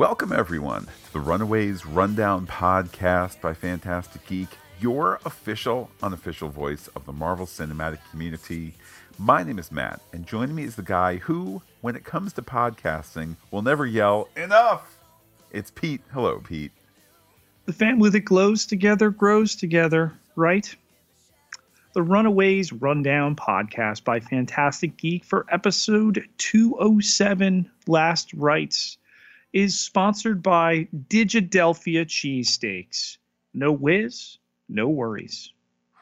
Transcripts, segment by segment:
Welcome, everyone, to the Runaways Rundown podcast by Phantastic Geek, your official, unofficial voice of the Marvel Cinematic community. My name is Matt, and joining me is the guy who, when it comes to podcasting, will never yell, "Enough!" It's Pete. Hello, Pete. The family that glows together grows together, right? The Runaways Rundown podcast by Phantastic Geek for episode 207, Last Rites, is sponsored by Digidelphia Cheesesteaks. No whiz, no worries.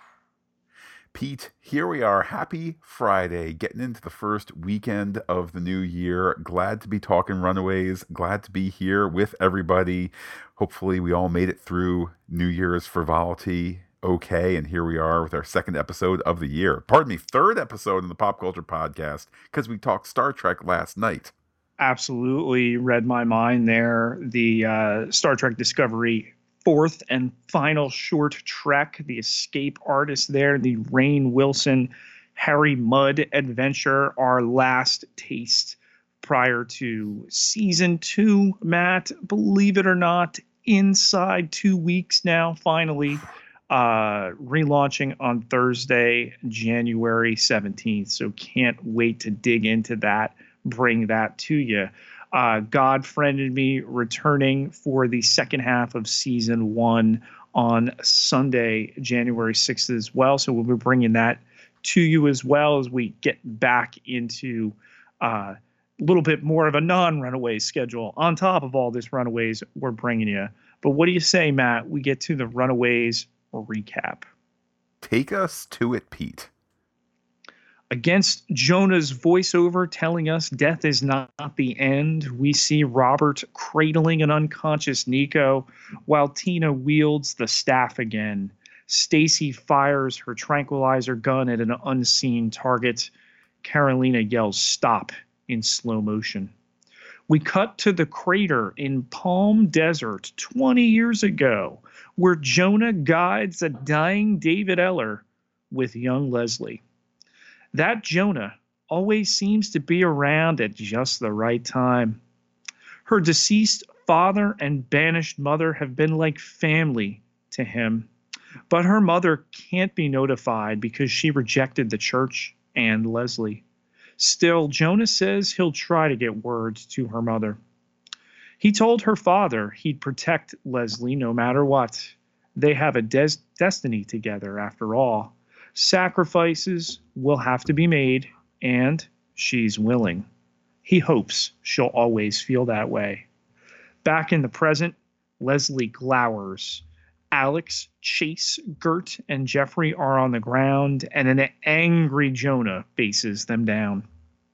Pete, here we are. Happy Friday, getting into the first weekend of the new year. Glad to be talking Runaways. Glad to be here with everybody. Hopefully we all made it through New Year's frivolity okay, and here we are with our second episode of the year. Pardon me, third episode in the Pop Culture Podcast, because we talked Star Trek last night. Absolutely read my mind there. The Star Trek Discovery fourth and final short trek, the escape artist there, the Rainn Wilson, Harry Mudd adventure, our last taste prior to season 2, Matt, believe it or not, inside 2 weeks now, finally, relaunching on Thursday, January 17th. So can't wait to dig into that, bring that to you. God Friended Me returning for the second half of season 1 on Sunday, January 6th as well. So we'll be bringing that to you as well as we get back into a little bit more of a non-Runaways schedule on top of all this Runaways we're bringing you. But what do you say, Matt? We get to the Runaways recap. Take us to it, Pete. Against Jonah's voiceover telling us death is not the end, we see Robert cradling an unconscious Nico while Tina wields the staff again. Stacy fires her tranquilizer gun at an unseen target. Carolina yells stop in slow motion. We cut to the crater in Palm Desert 20 years ago, where Jonah guides a dying David Eller with young Leslie. That Jonah always seems to be around at just the right time. Her deceased father and banished mother have been like family to him, but her mother can't be notified because she rejected the church and Leslie. Still, Jonah says he'll try to get word to her mother. He told her father he'd protect Leslie no matter what. They have a destiny together after all. Sacrifices will have to be made, and she's willing. He hopes she'll always feel that way. Back in the present, Leslie glowers. Alex, Chase, Gert, and Jeffrey are on the ground, and an angry Jonah faces them down.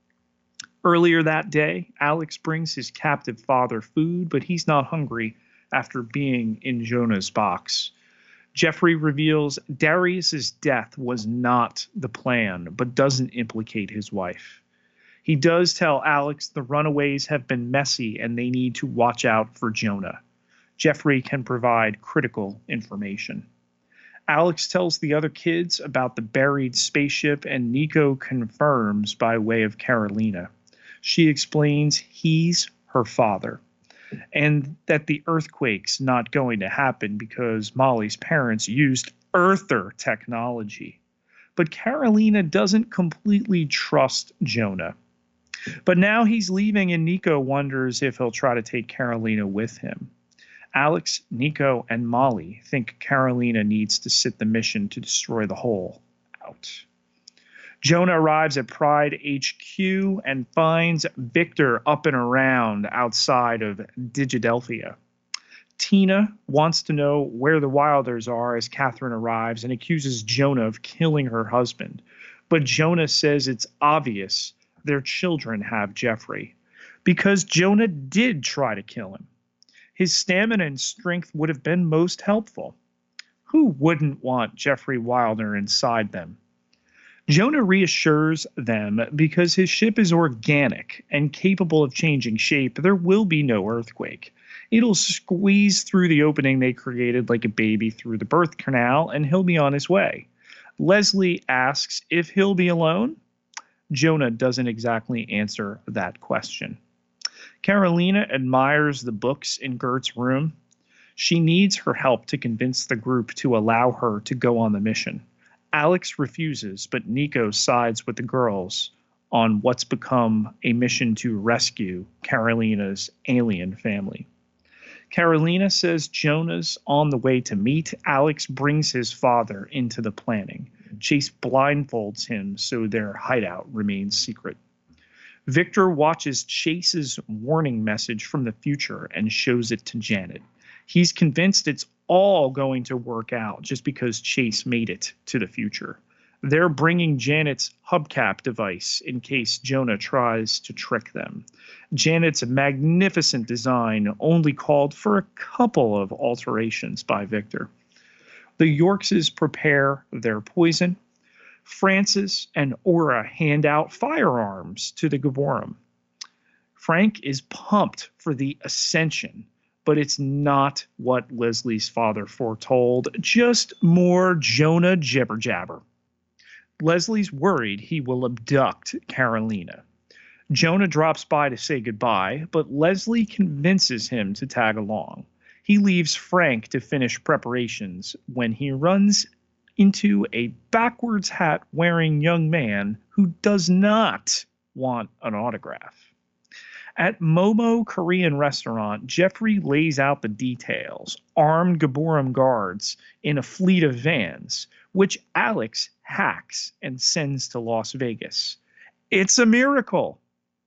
Earlier that day, Alex brings his captive father food, but he's not hungry after being in Jonah's box. Jeffrey reveals Darius's death was not the plan, but doesn't implicate his wife. He does tell Alex the Runaways have been messy and they need to watch out for Jonah. Jeffrey can provide critical information. Alex tells the other kids about the buried spaceship, and Nico confirms by way of Carolina. She explains he's her father, and that the earthquake's not going to happen because Molly's parents used Earther technology. But Carolina doesn't completely trust Jonah. But now he's leaving, and Nico wonders if he'll try to take Carolina with him. Alex, Nico, and Molly think Carolina needs to sit the mission to destroy the whole out. Jonah arrives at Pride HQ and finds Victor up and around outside of Digidelphia. Tina wants to know where the Wilders are as Catherine arrives and accuses Jonah of killing her husband. But Jonah says it's obvious their children have Jeffrey, because Jonah did try to kill him. His stamina and strength would have been most helpful. Who wouldn't want Jeffrey Wilder inside them? Jonah reassures them because his ship is organic and capable of changing shape. There will be no earthquake. It'll squeeze through the opening they created like a baby through the birth canal, and he'll be on his way. Leslie asks if he'll be alone. Jonah doesn't exactly answer that question. Carolina admires the books in Gert's room. She needs her help to convince the group to allow her to go on the mission. Alex refuses, but Nico sides with the girls on what's become a mission to rescue Carolina's alien family. Carolina says Jonah's on the way to meet. Alex brings his father into the planning. Chase blindfolds him so their hideout remains secret. Victor watches Chase's warning message from the future and shows it to Janet. He's convinced it's all going to work out just because Chase made it to the future. They're bringing Janet's hubcap device in case Jonah tries to trick them. Janet's magnificent design only called for a couple of alterations by Victor. The Yorkses prepare their poison. Francis and Aura hand out firearms to the Gaborum. Frank is pumped for the ascension, but it's not what Leslie's father foretold, just more Jonah jibber jabber. Leslie's worried he will abduct Carolina. Jonah drops by to say goodbye, but Leslie convinces him to tag along. He leaves Frank to finish preparations when he runs into a backwards hat wearing young man who does not want an autograph. At Momo Korean restaurant, Jeffrey lays out the details. Armed Gaborum guards in a fleet of vans, which Alex hacks and sends to Las Vegas. It's a miracle.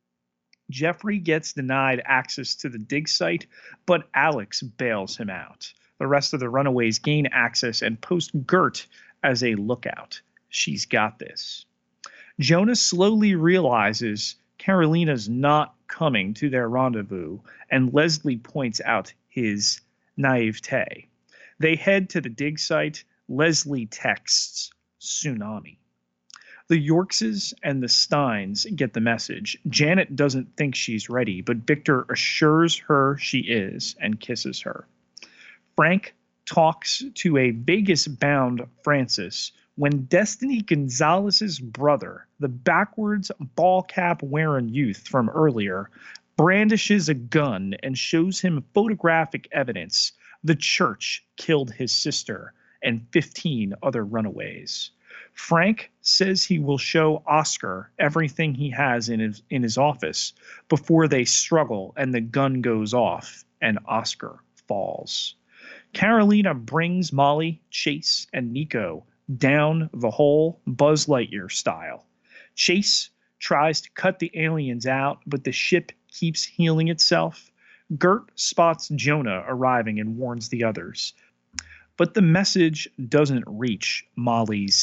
Jeffrey gets denied access to the dig site, but Alex bails him out. The rest of the runaways gain access and post Gert as a lookout. She's got this. Jonah slowly realizes Carolina's not coming to their rendezvous, and Leslie points out his naivete. They head to the dig site. Leslie texts tsunami. The Yorkses and the Steins get the message. Janet doesn't think she's ready, but Victor assures her she is and kisses her. Frank talks to a Vegas-bound Francis when Destiny Gonzalez's brother, the backwards ball cap wearing youth from earlier, brandishes a gun and shows him photographic evidence the church killed his sister and 15 other runaways. Frank says he will show Oscar everything he has in his office before they struggle and the gun goes off and Oscar falls. Carolina brings Molly, Chase, and Nico down the hole Buzz Lightyear style. Chase tries to cut the aliens out, but the ship keeps healing itself. Gert spots Jonah arriving and warns the others. But the message doesn't reach Molly's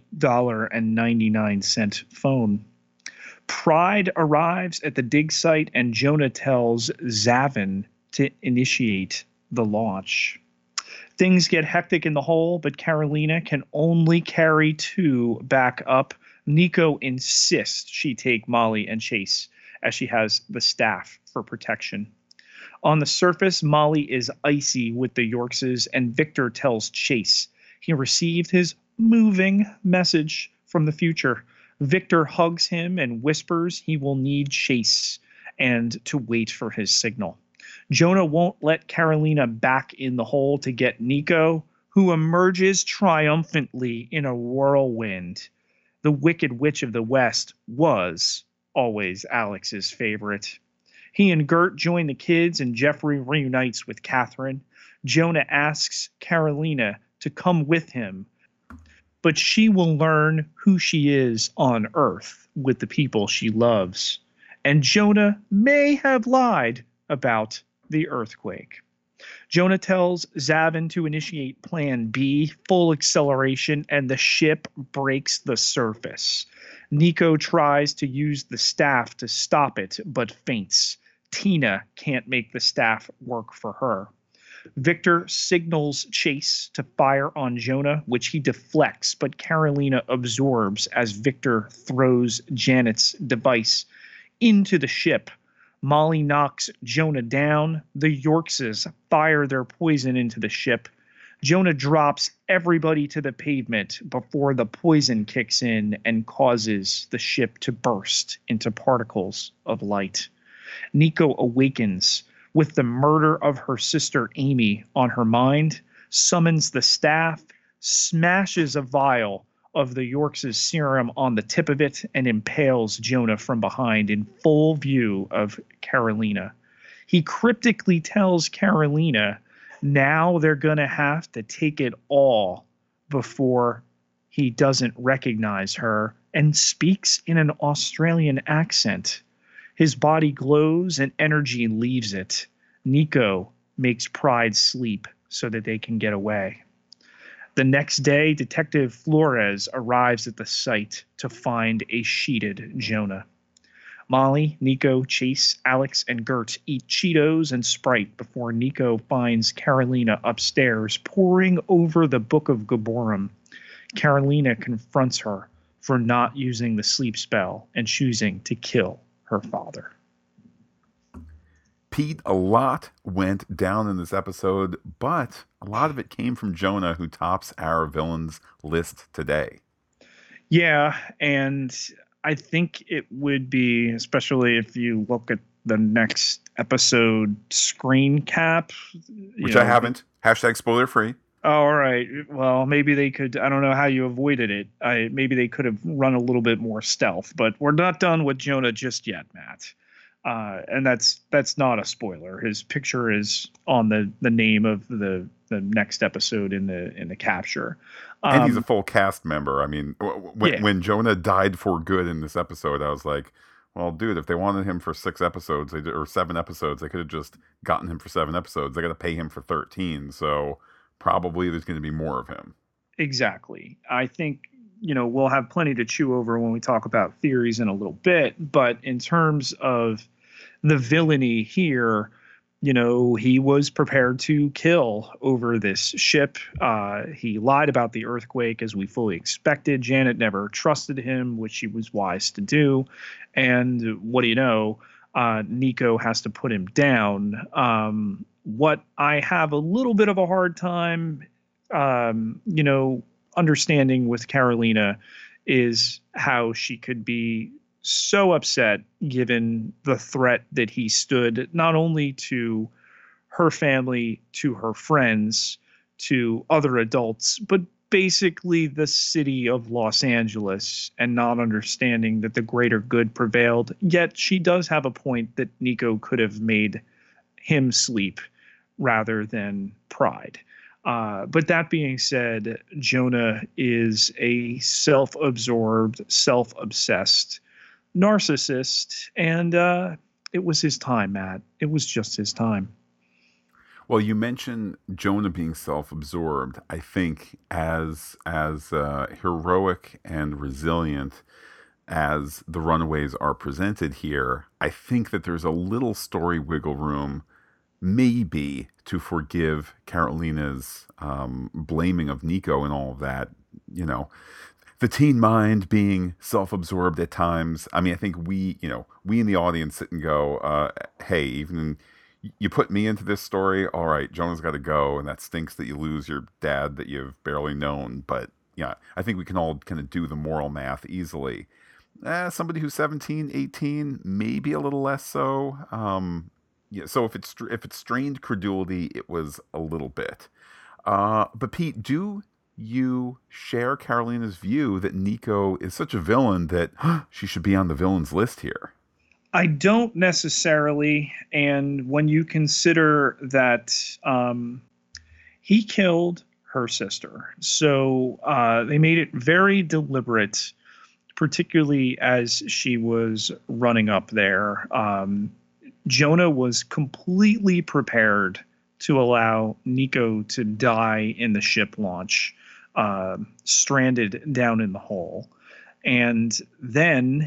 $8.99 phone. Pride arrives at the dig site and Jonah tells Zavin to initiate the launch. Things get hectic in the hole, but Carolina can only carry 2 back up. Nico insists she take Molly and Chase, as she has the staff for protection. On the surface, Molly is icy with the Yorkses, and Victor tells Chase he received his moving message from the future. Victor hugs him and whispers he will need Chase and to wait for his signal. Jonah won't let Carolina back in the hole to get Nico, who emerges triumphantly in a whirlwind. The Wicked Witch of the West was always Alex's favorite. He and Gert join the kids, and Jeffrey reunites with Catherine. Jonah asks Carolina to come with him, but she will learn who she is on Earth with the people she loves. And Jonah may have lied about the earthquake. Jonah tells Zavin to initiate Plan B, full acceleration, and the ship breaks the surface. Nico tries to use the staff to stop it, but faints. Tina can't make the staff work for her. Victor signals Chase to fire on Jonah, which he deflects, but Carolina absorbs as Victor throws Janet's device into the ship. Molly knocks Jonah down. The Yorkses fire their poison into the ship. Jonah drops everybody to the pavement before the poison kicks in and causes the ship to burst into particles of light. Nico awakens with the murder of her sister Amy on her mind, summons the staff, smashes a vial of the Yorks' serum on the tip of it, and impales Jonah from behind in full view of Carolina. He cryptically tells Carolina now they're going to have to take it all before he doesn't recognize her, and speaks in an Australian accent. His body glows and energy leaves it. Nico makes Pride sleep so that they can get away. The next day, Detective Flores arrives at the site to find a sheeted Jonah. Molly, Nico, Chase, Alex, and Gert eat Cheetos and Sprite before Nico finds Carolina upstairs poring over the Book of Gabborim. Carolina confronts her for not using the sleep spell and choosing to kill her father. Pete, a lot went down in this episode, but a lot of it came from Jonah, who tops our villains list today. Yeah, and I think it would be, especially if you look at the next episode screen cap. Which I haven't. Hashtag spoiler free. Oh, all right. Well, maybe they could. I don't know how you avoided it. Maybe they could have run a little bit more stealth, but we're not done with Jonah just yet, Matt. And that's not a spoiler. His picture is on the name of the next episode in the capture. And he's a full cast member. I mean, when Jonah died for good in this episode, I was like, well, dude, if they wanted him for 6 episodes or 7 episodes, they could have just gotten him for 7 episodes. They got to pay him for 13. So probably there's going to be more of him. Exactly. I think, we'll have plenty to chew over when we talk about theories in a little bit. But in terms of the villainy here, he was prepared to kill over this ship. He lied about the earthquake, as we fully expected. Janet never trusted him, which she was wise to do. And what do you know? Nico has to put him down. What I have a little bit of a hard time, understanding with Carolina is how she could be so upset given the threat that he stood not only to her family, to her friends, to other adults, but basically the city of Los Angeles, and not understanding that the greater good prevailed. Yet she does have a point that Nico could have made him sleep rather than Pride. But that being said, Jonah is a self-absorbed, self-obsessed narcissist, and it was his time, Matt. It was just his time. Well, you mentioned Jonah being self-absorbed. I think as heroic and resilient as the Runaways are presented here, I think that there's a little story wiggle room, maybe, to forgive Carolina's blaming of Nico and all of that. The teen mind being self-absorbed at times. I mean, I think we in the audience sit and go, hey, even you put me into this story, all right, Jonah's got to go, and that stinks that you lose your dad that you've barely known. But yeah, I think we can all kind of do the moral math easily. Somebody who's 17, 18, maybe a little less so. So if it's strained credulity, it was a little bit. But Pete, do you share Carolina's view that Nico is such a villain that she should be on the villains list here? I don't necessarily. And when you consider that he killed her sister, so they made it very deliberate, particularly as she was running up there. Jonah was completely prepared to allow Nico to die in the ship launch, stranded down in the hole. And then,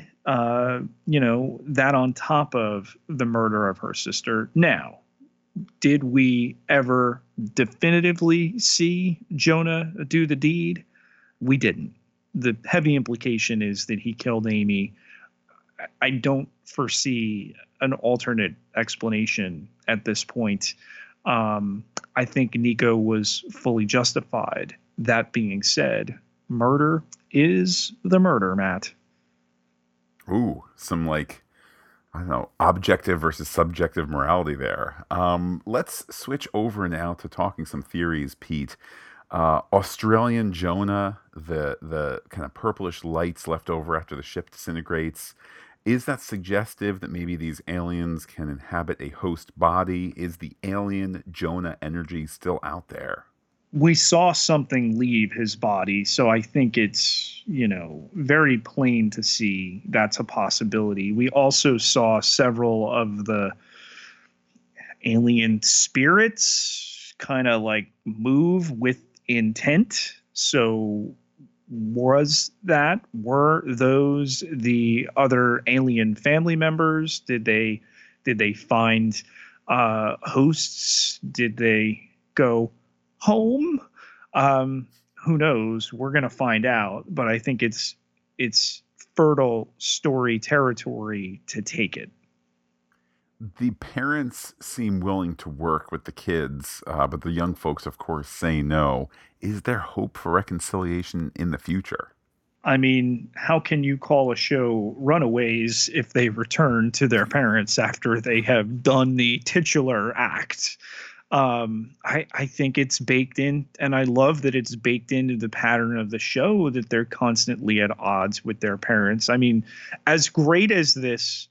that on top of the murder of her sister. Now, did we ever definitively see Jonah do the deed? We didn't. The heavy implication is that he killed Amy. I don't foresee an alternate explanation at this point. I think Nico was fully justified. That being said, murder is the murder, Matt. Ooh, some I don't know, objective versus subjective morality there. Let's switch over now to talking some theories, Pete. Australian Jonah, the kind of purplish lights left over after the ship disintegrates. Is that suggestive that maybe these aliens can inhabit a host body? Is the alien Jonah energy still out there? We saw something leave his body, so I think it's, very plain to see that's a possibility. We also saw several of the alien spirits kind of like move with intent. So were those the other alien family members? Did they find hosts? Did they go home? Who knows? We're gonna find out, but I think it's fertile story territory to take it. The parents seem willing to work with the kids, but the young folks, of course, say no. Is there hope for reconciliation in the future? I mean, how can you call a show Runaways if they return to their parents after they have done the titular act? I think it's baked in, and I love that it's baked into the pattern of the show that they're constantly at odds with their parents. I mean, as great as this,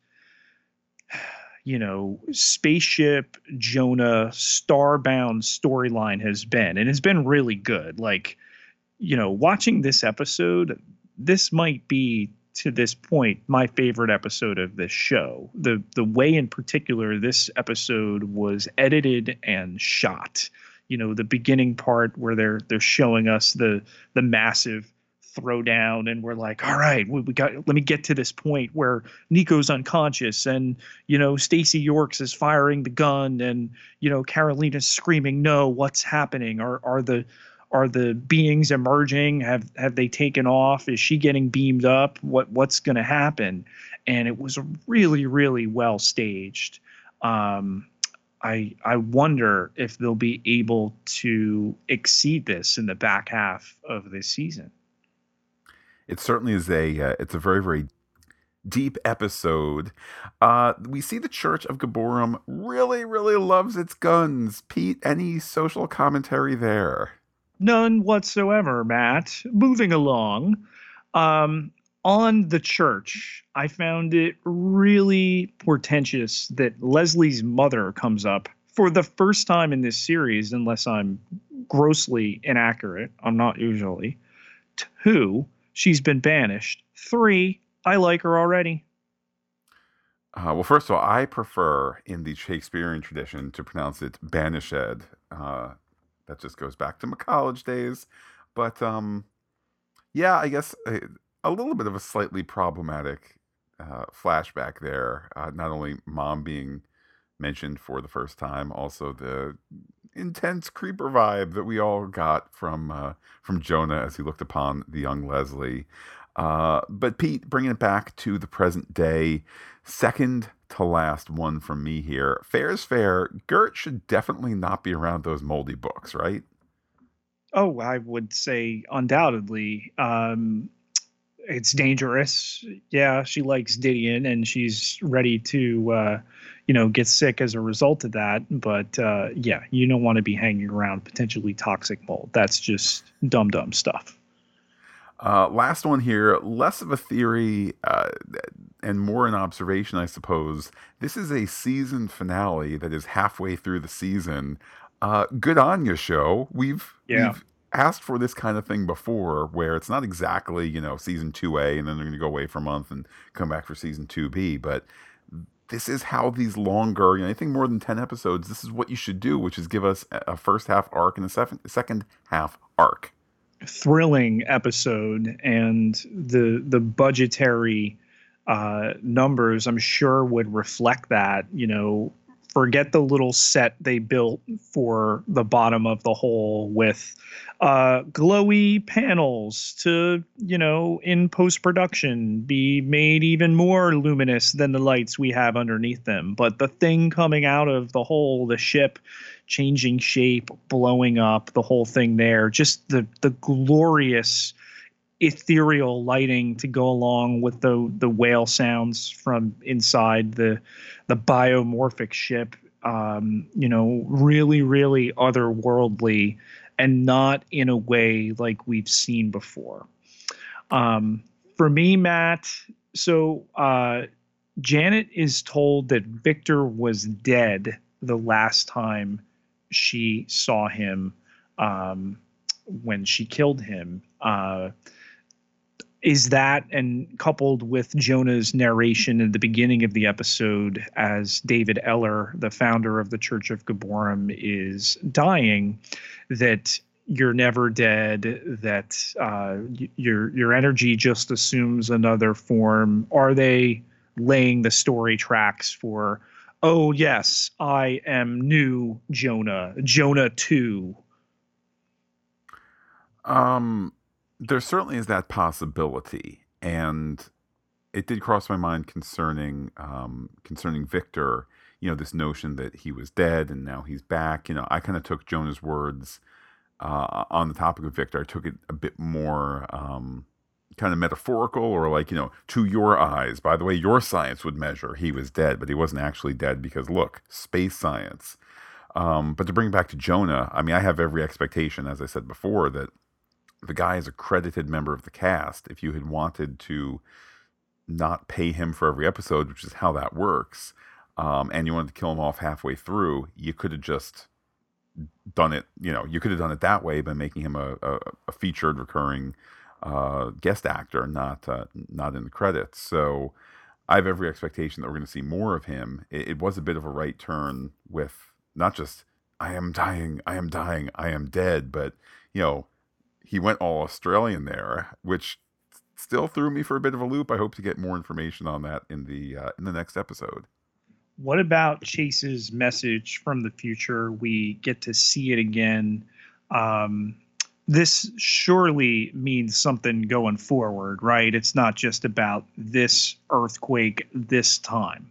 spaceship Jonah starbound storyline has been, and it's been really good. Like, watching this episode, this might be to this point my favorite episode of this show. The way in particular this episode was edited and shot. The beginning part where they're showing us the massive throwdown, and we're like, all right, we got, let me get to this point where Nico's unconscious, and Stacy Yorks is firing the gun, and Carolina's screaming, no, what's happening? Are the beings emerging? Have they taken off? Is she getting beamed up? What's going to happen? And it was really, really well staged. I wonder if they'll be able to exceed this in the back half of this season. It certainly is it's a very, very deep episode. We see the Church of Gaborum really, really loves its guns. Pete, any social commentary there? None whatsoever, Matt. Moving along. On the church, I found it really portentous that Leslie's mother comes up for the first time in this series, unless I'm grossly inaccurate. I'm not usually. 2, she's been banished. 3, I like her already. Well, first of all, I prefer in the Shakespearean tradition to pronounce it banished. That just goes back to my college days. But yeah, I guess a little bit of a slightly problematic flashback there. Not only mom being mentioned for the first time, also the intense creeper vibe that we all got from Jonah as he looked upon the young Leslie. But Pete, bringing it back to the present day, second to last one from me here. Fair's fair. Gert should definitely not be around those moldy books, right? Oh, I would say undoubtedly. It's dangerous. Yeah, she likes Didion, and she's ready to, get sick as a result of that. But yeah, you don't want to be hanging around potentially toxic mold. That's just dumb stuff. Last one here, less of a theory and more an observation, I suppose. This is a season finale that is halfway through the season. Good on you, show. We've asked for this kind of thing before, where it's not exactly season 2A, and then they're going to go away for a month and come back for season 2B, but this is how these longer, anything more than 10 episodes, this is what you should do, which is give us a first half arc and a second half arc. Thrilling episode, and the budgetary numbers, I'm sure, would reflect that. Forget the little set they built for the bottom of the hole with glowy panels to, in post-production be made even more luminous than the lights we have underneath them. But the thing coming out of the hole, the ship changing shape, blowing up, the whole thing there, just the glorious ethereal lighting to go along with the whale sounds from inside the biomorphic ship. Really, really otherworldly, and not in a way like we've seen before. For me, Matt, so Janet is told that Victor was dead the last time she saw him, when she killed him. Is that, and coupled with Jonah's narration in the beginning of the episode as David Eller, the founder of the Church of Gaborim, is dying, that you're never dead, that your energy just assumes another form? Are they laying the story tracks for, oh yes, I am new Jonah 2? There certainly is that possibility, and it did cross my mind concerning Victor. This notion that he was dead and now he's back. I kind of took Jonah's words on the topic of Victor. I took it a bit more kind of metaphorical, or like, to your eyes. By the way, your science would measure he was dead, but he wasn't actually dead because look, space science. But to bring it back to Jonah, I mean, I have every expectation, as I said before, that the guy is a credited member of the cast. If you had wanted to not pay him for every episode, which is how that works, and you wanted to kill him off halfway through, you could have just done it. You could have done it that way by making him a featured recurring guest actor, not in the credits. So I have every expectation that we're going to see more of him. It was a bit of a right turn with not just I am dying, I am dying, I am dead, but he went all Australian there, which still threw me for a bit of a loop. I hope to get more information on that in the next episode. What about Chase's message from the future? We get to see it again. This surely means something going forward, right? It's not just about this earthquake this time.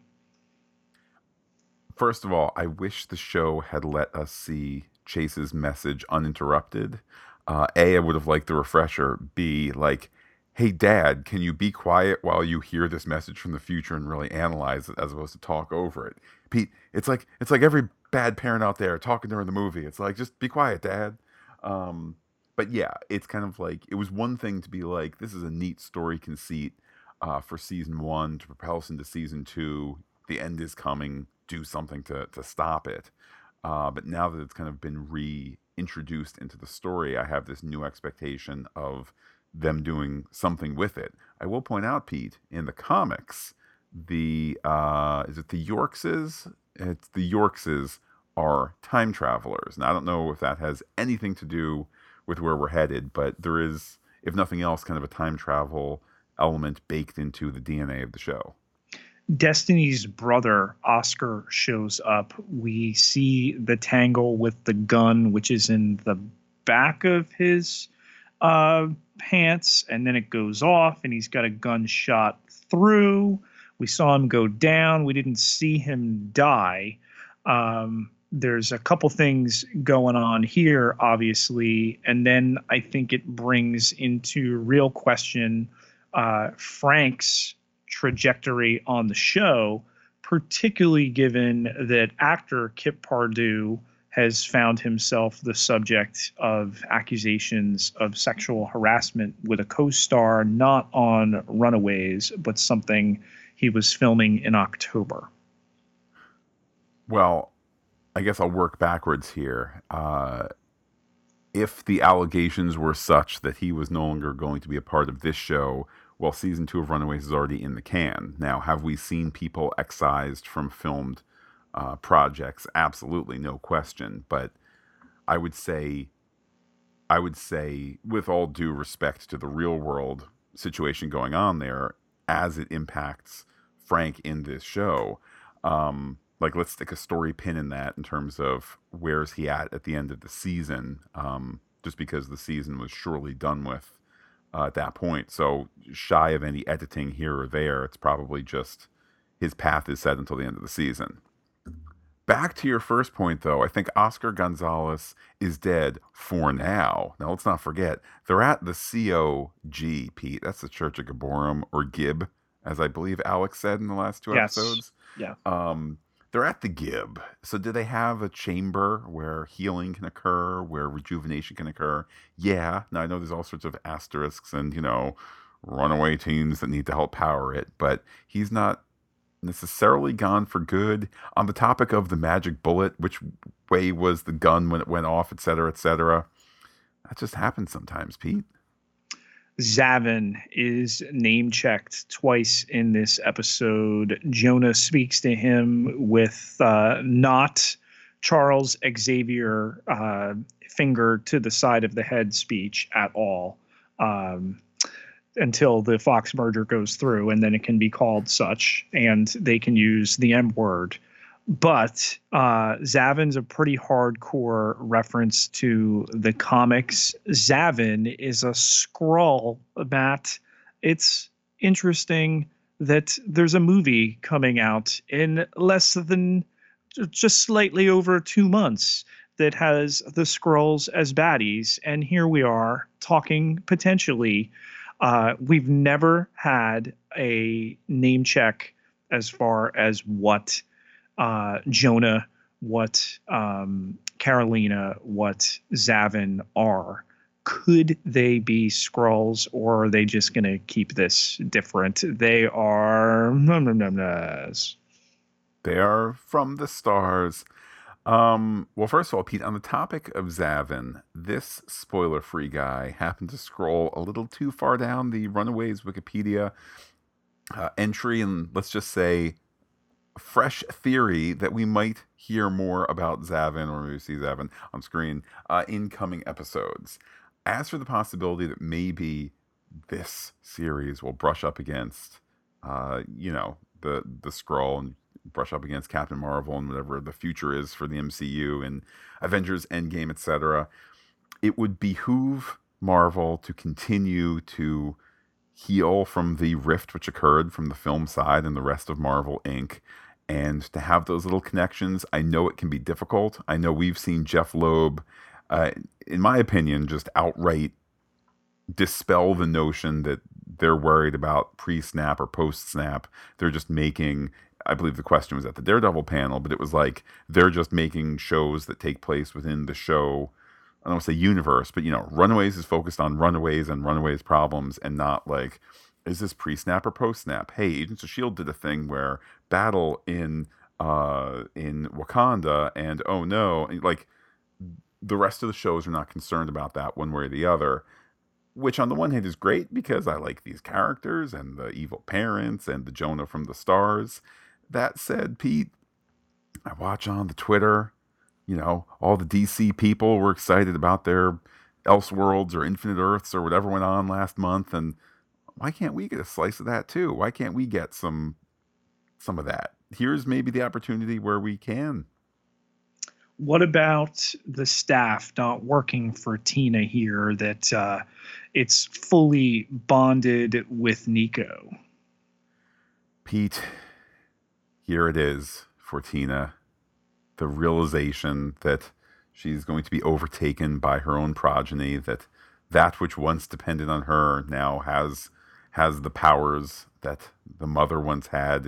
First of all, I wish the show had let us see Chase's message uninterrupted. A, I would have liked the refresher. B, like, hey, Dad, can you be quiet while you hear this message from the future and really analyze it as opposed to talk over it? Pete, it's like every bad parent out there talking during the movie. It's like, just be quiet, Dad. But yeah, it's kind of like, it was one thing to be like, this is a neat story conceit for season one to propel us into season two. The end is coming. Do something to stop it. But now that it's kind of been reintroduced into the story, I have this new expectation of them doing something with it. I will point out, Pete, in the comics, the is it the Yorkses? It's the Yorkses are time travelers. Now I don't know if that has anything to do with where we're headed, but there is, if nothing else, kind of a time travel element baked into the DNA of the show. Destiny's brother, Oscar, shows up. We see the tangle with the gun, which is in the back of his pants, and then it goes off, and he's got a gun shot through. We saw him go down. We didn't see him die. There's a couple things going on here, obviously, and then I think it brings into real question Frank's trajectory on the show, particularly given that actor Kip Pardue has found himself the subject of accusations of sexual harassment with a co-star, not on Runaways, but something he was filming in October. Well, I guess I'll work backwards here. If the allegations were such that he was no longer going to be a part of this show, well, season 2 of Runaways is already in the can. Now, have we seen people excised from filmed projects? Absolutely, no question. But I would say, with all due respect to the real world situation going on there, as it impacts Frank in this show, like, let's stick a story pin in that in terms of where's he at the end of the season, just because the season was surely done with at that point. So shy of any editing here or there, it's probably just his path is set until the end of the season. Back to your first point, though, I think Oscar Gonzalez is dead for now. Now, let's not forget, they're at the COG, Pete. That's the Church of Gaborum, or Gib, as I believe Alex said in the last two Yes. episodes. Yeah. They're at the Gib. So, do they have a chamber where healing can occur, where rejuvenation can occur? Yeah. Now, I know there's all sorts of asterisks and, runaway teens that need to help power it, but he's not necessarily gone for good. On the topic of the magic bullet, which way was the gun when it went off, et cetera, et cetera. That just happens sometimes, Pete. Zavin is name checked twice in this episode. Jonah speaks to him with not Charles Xavier finger to the side of the head speech at all. Until the Fox merger goes through, and then it can be called such, and they can use the M word. But Zavin's a pretty hardcore reference to the comics. Zavin is a Skrull, Matt. It's interesting that there's a movie coming out in less than just slightly over 2 months that has the Skrulls as baddies. And here we are talking potentially. We've never had a name check as far as what Jonah, what Carolina, what Zavin are. Could they be Skrulls, or are they just going to keep this different? They are They are from the stars. Well, first of all, Pete, on the topic of Zavin, this spoiler-free guy happened to scroll a little too far down the Runaways Wikipedia entry, and let's just say fresh theory that we might hear more about Zavin, or maybe see Zavin on screen in coming episodes. As for the possibility that maybe this series will brush up against, the Skrull and brush up against Captain Marvel and whatever the future is for the MCU and Avengers Endgame, etc., it would behoove Marvel to continue to heal from the rift which occurred from the film side and the rest of Marvel Inc., and to have those little connections. I know it can be difficult. I know we've seen Jeff Loeb, in my opinion, just outright dispel the notion that they're worried about pre-snap or post-snap. They're just making, I believe the question was at the Daredevil panel, but it was like they're just making shows that take place within the show, I don't want to say universe, but Runaways is focused on Runaways and Runaways problems, and not like, is this pre-snap or post-snap? Hey, Agents of S.H.I.E.L.D. did a thing where battle in Wakanda, and oh no, like the rest of the shows are not concerned about that one way or the other. Which on the one hand is great because I like these characters and the evil parents and the Jonah from the stars. That said, Pete, I watch on the Twitter, all the DC people were excited about their Elseworlds or Infinite Earths or whatever went on last month, and why can't we get a slice of that too? Why can't we get some of that? Here's maybe the opportunity where we can. What about the staff not working for Tina here, that it's fully bonded with Nico? Pete, here it is for Tina. The realization that she's going to be overtaken by her own progeny, that which once depended on her now has the powers that the mother once had.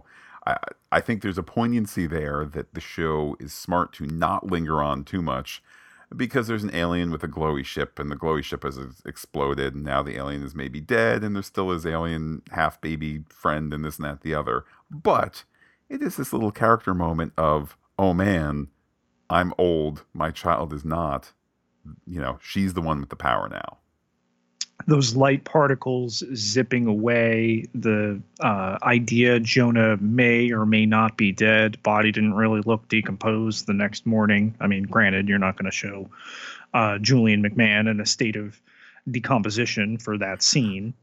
I think there's a poignancy there that the show is smart to not linger on too much, because there's an alien with a glowy ship, and the glowy ship has exploded, and now the alien is maybe dead, and there still is alien half-baby friend and this and that the other. But it is this little character moment of, oh man, I'm old, my child is not. She's the one with the power now. Those light particles zipping away, the idea Jonah may or may not be dead. Body didn't really look decomposed the next morning. I mean, granted, you're not going to show Julian McMahon in a state of decomposition for that scene.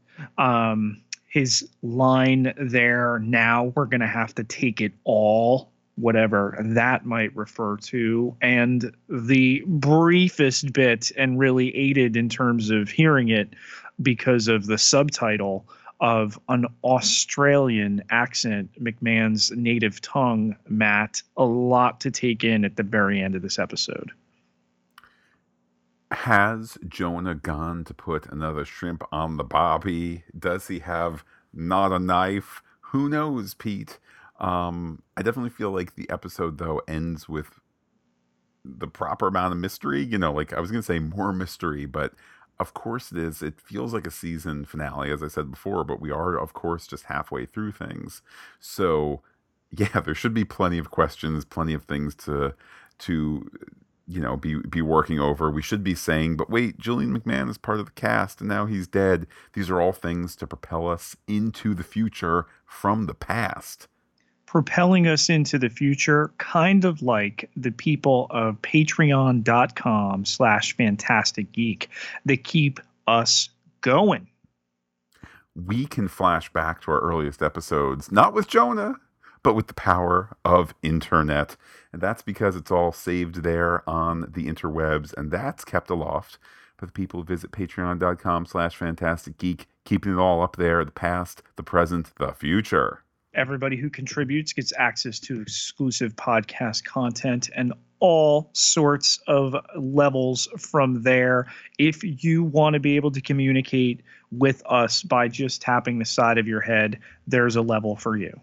His line there, now we're going to have to take it all, whatever that might refer to, and the briefest bit, and really aided in terms of hearing it because of the subtitle, of an Australian accent, McMahon's native tongue, Matt. A lot to take in at the very end of this episode. Has Jonah gone to put another shrimp on the barbie? Does he have not a knife? Who knows, Pete? I definitely feel like the episode, though, ends with the proper amount of mystery. Like I was going to say more mystery, but of course it is. It feels like a season finale, as I said before, but we are, of course, just halfway through things. So, yeah, there should be plenty of questions, plenty of things to be working over. We should be saying, but wait, Julian McMahon is part of the cast and now he's dead. These are all things to propel us into the future from the past. Propelling us into the future, kind of like the people of patreon.com/Fantastic Geek that keep us going. We can flash back to our earliest episodes, not with Jonah, but with the power of internet. And that's because it's all saved there on the interwebs, and that's kept aloft by the people who visit patreon.com/Fantastic Geek, keeping it all up there, the past, the present, the future. Everybody who contributes gets access to exclusive podcast content and all sorts of levels from there. If you want to be able to communicate with us by just tapping the side of your head, there's a level for you.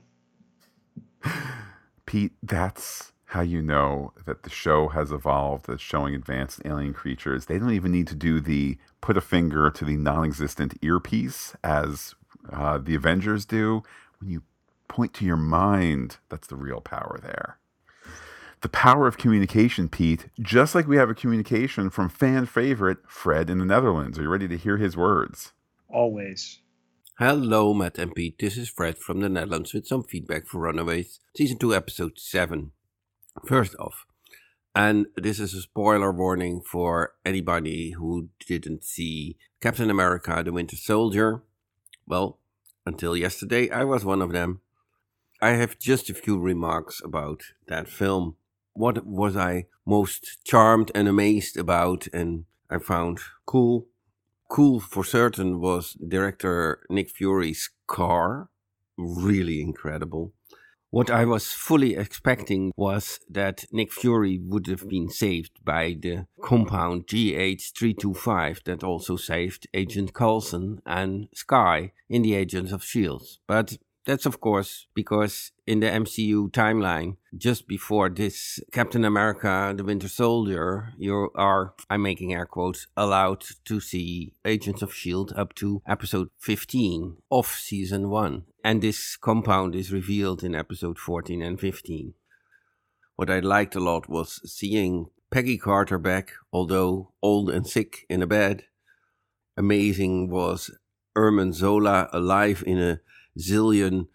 Pete, that's how you know that the show has evolved, that's showing advanced alien creatures. They don't even need to do the put a finger to the non-existent earpiece as the Avengers do. When you point to your mind, that's the real power there. The power of communication, Pete, just like we have a communication from fan favorite Fred in the Netherlands. Are you ready to hear his words? Always. Hello, Matt and Pete. This is Fred from the Netherlands with some feedback for Runaways, Season 2, Episode 7. First off, and this is a spoiler warning for anybody who didn't see Captain America, the Winter Soldier. Well, until yesterday, I was one of them. I have just a few remarks about that film. What was I most charmed and amazed about and I found cool? Cool for certain was director Nick Fury's car. Really incredible. What I was fully expecting was that Nick Fury would have been saved by the compound GH325 that also saved Agent Coulson and Skye in the Agents of S.H.I.E.L.D. But that's of course because in the MCU timeline, just before this Captain America, the Winter Soldier, you are, I'm making air quotes, allowed to see Agents of S.H.I.E.L.D. up to episode 15 of season 1. And this compound is revealed in episode 14 and 15. What I liked a lot was seeing Peggy Carter back, although old and sick in a bed. Amazing was Herman Zola alive in a zillion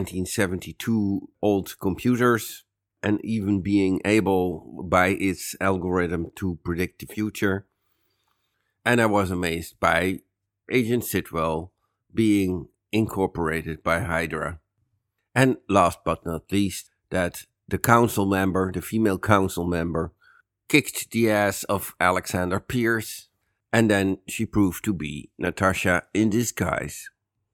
1972 old computers and even being able by its algorithm to predict the future. And I was amazed by Agent Sitwell being incorporated by Hydra. And last but not least, that the council member, the female council member, kicked the ass of Alexander Pierce, and then she proved to be Natasha in disguise.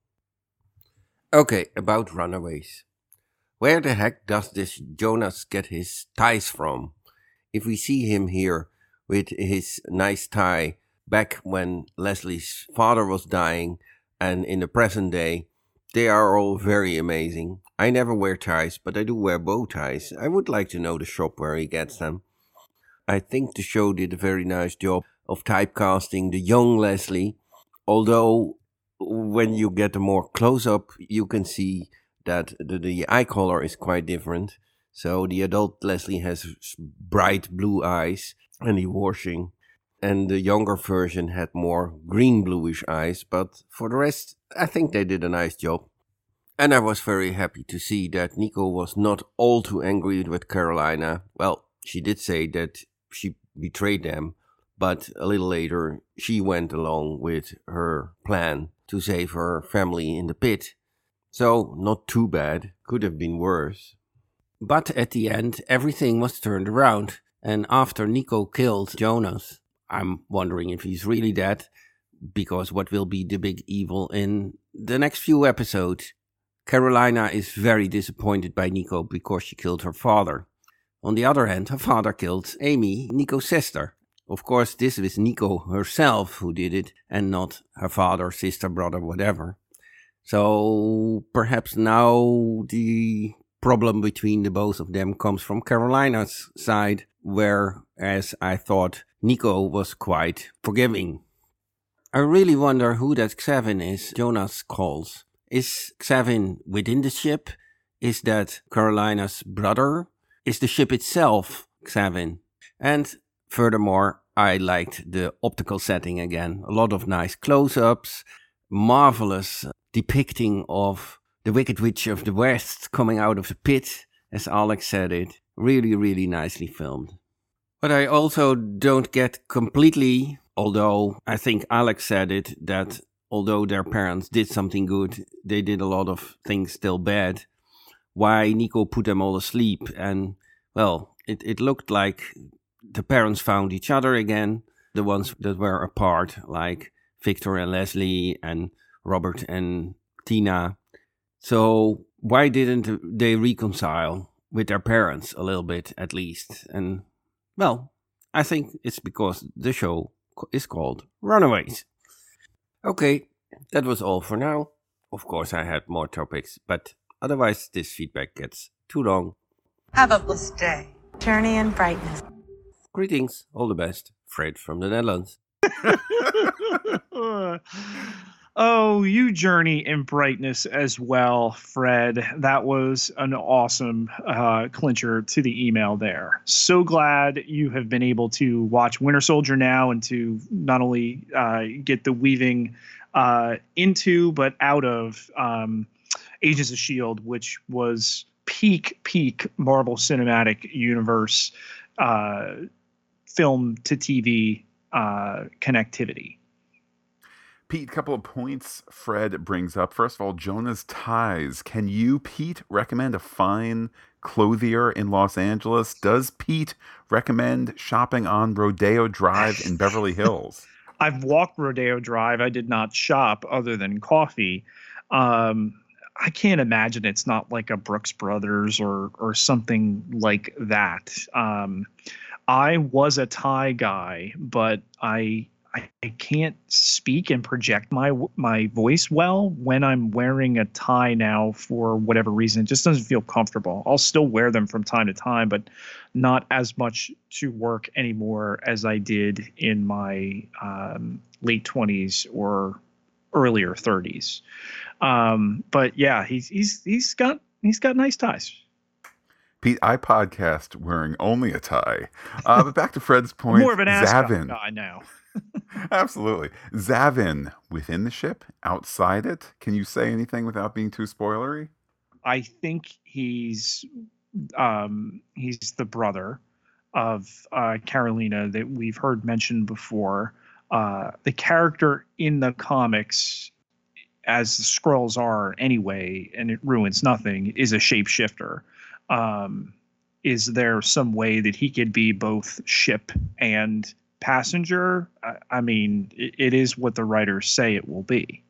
Okay, about Runaways. Where the heck does this Jonas get his ties from? If we see him here with his nice tie back when Leslie's father was dying and in the present day, they are all very amazing. I never wear ties, but I do wear bow ties. I would like to know the shop where he gets them. I think the show did a very nice job of typecasting the young Leslie, although when you get a more close-up, you can see that the eye color is quite different. So the adult Leslie has bright blue eyes and the washing, and the younger version had more green-bluish eyes, but for the rest, I think they did a nice job. And I was very happy to see that Nico was not all too angry with Carolina. Well, she did say that she betrayed them, but a little later she went along with her plan to save her family in the pit. So, not too bad, could have been worse. But at the end, everything was turned around, and after Nico killed Jonas, I'm wondering if he's really dead, because what will be the big evil in the next few episodes, Carolina is very disappointed by Nico because she killed her father. On the other hand, her father killed Amy, Nico's sister. Of course, this was Nico herself who did it, and not her father, sister, brother, whatever. So perhaps now the problem between the both of them comes from Carolina's side, whereas I thought Nico was quite forgiving. I really wonder who that Xavin is Jonas calls. Is Xavin within the ship? Is that Carolina's brother? Is the ship itself Xavin? And furthermore, I liked the optical setting again. A lot of nice close-ups, marvelous depicting of the Wicked Witch of the West coming out of the pit, as Alex said it. Really, really nicely filmed. But I also don't get completely, although I think Alex said it, that although their parents did something good, they did a lot of things still bad. Why Nico put them all asleep, and well, it looked like the parents found each other again, the ones that were apart, like Victor and Leslie and Robert and Tina. So why didn't they reconcile with their parents a little bit at least? And well, I think it's because the show is called Runaways. Okay, that was all for now. Of course I had more topics, but otherwise, this feedback gets too long. Have a blessed day. Journey in brightness. Greetings, all the best. Fred from the Netherlands. Oh, you journey in brightness as well, Fred. That was an awesome clincher to the email there. So glad you have been able to watch Winter Soldier now and to not only get the weaving into but out of Agents of S.H.I.E.L.D., which was peak Marvel Cinematic Universe film to TV connectivity. Pete, a couple of points Fred brings up. First of all, Jonah's ties. Can you, Pete, recommend a fine clothier in Los Angeles? Does Pete recommend shopping on Rodeo Drive in Beverly Hills? I've walked Rodeo Drive. I did not shop other than coffee. I can't imagine it's not like a Brooks Brothers or something like that. I was a tie guy, but I can't speak and project my voice well when I'm wearing a tie now for whatever reason. It just doesn't feel comfortable. I'll still wear them from time to time, but not as much to work anymore as I did in my late 20s or earlier 30s. But yeah, he's got nice ties. Pete, I podcast wearing only a tie. But back to Fred's point, More of an ascot Xavin guy now. Absolutely. Xavin, within the ship, outside it? Can you say anything without being too spoilery? I think he's the brother of Carolina that we've heard mentioned before. The character in the comics, as the Skrulls are anyway, and it ruins nothing, is a shapeshifter. Is there some way that he could be both ship and passenger? I mean, it is what the writers say it will be.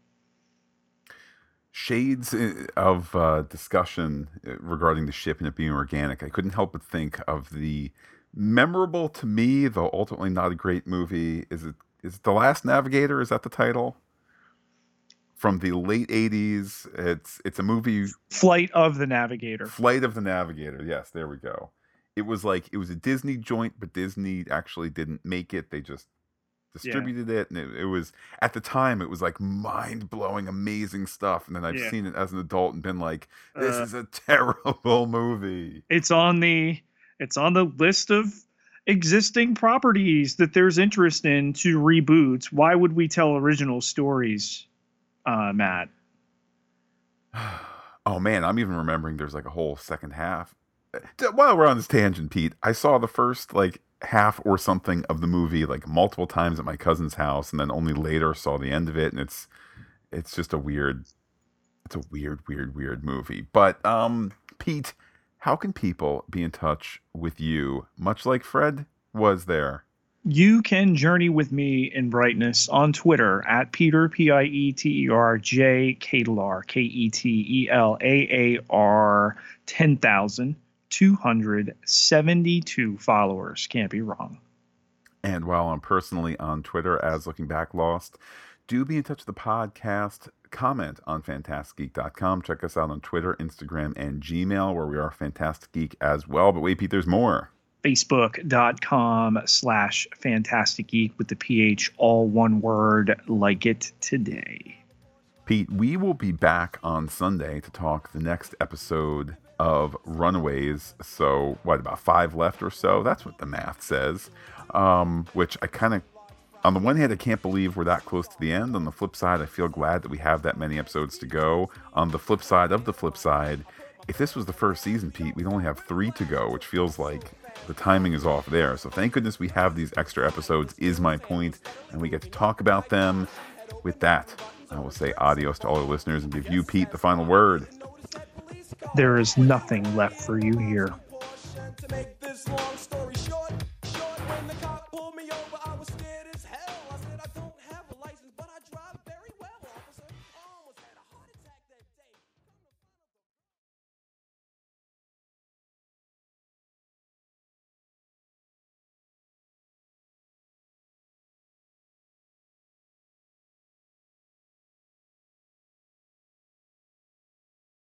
Shades of discussion regarding the ship and it being organic. I couldn't help but think of the memorable to me, though ultimately not a great movie. Is it The Last Navigator? Is that the title? From the late 80s. It's a movie. Flight of the Navigator. Flight of the Navigator. Yes, there we go. It was a Disney joint, but Disney actually didn't make it. They just distributed it, and it was, at the time, it was like mind-blowing, amazing stuff. And then I've seen it as an adult and been like, this is a terrible movie. It's on the list of existing properties that there's interest in to reboot. Why would we tell original stories, Matt? Oh man, I'm even remembering there's like a whole second half. While we're on this tangent, Pete, I saw the first half or something of the movie multiple times at my cousin's house, and then only later saw the end of it, and it's just a weird movie. But Pete, how can people be in touch with you, much like Fred was there? You can journey with me in brightness on Twitter at Peter, Pieter J Ketelaar, Ketelaar, 10,272 followers. Can't be wrong. And while I'm personally on Twitter as Looking Back Lost, do be in touch with the podcast. Comment on fantasticgeek.com. Check us out on Twitter, Instagram, and Gmail, where we are Fantastic Geek as well. But wait, Pete, there's more. Facebook.com/Fantastic Geek with the PH, all one word, like it today. Pete, we will be back on Sunday to talk the next episode of Runaways. So, about 5 left or so? That's what the math says. Which I kind of, on the one hand, I can't believe we're that close to the end. On the flip side, I feel glad that we have that many episodes to go. On the flip side of the flip side, if this was the first season, Pete, we'd only have 3 to go, which feels like the timing is off there. So thank goodness we have these extra episodes, is my point, and we get to talk about them. With that, I will say adios to all our listeners and give you, Pete, the final word. There is nothing left for you here.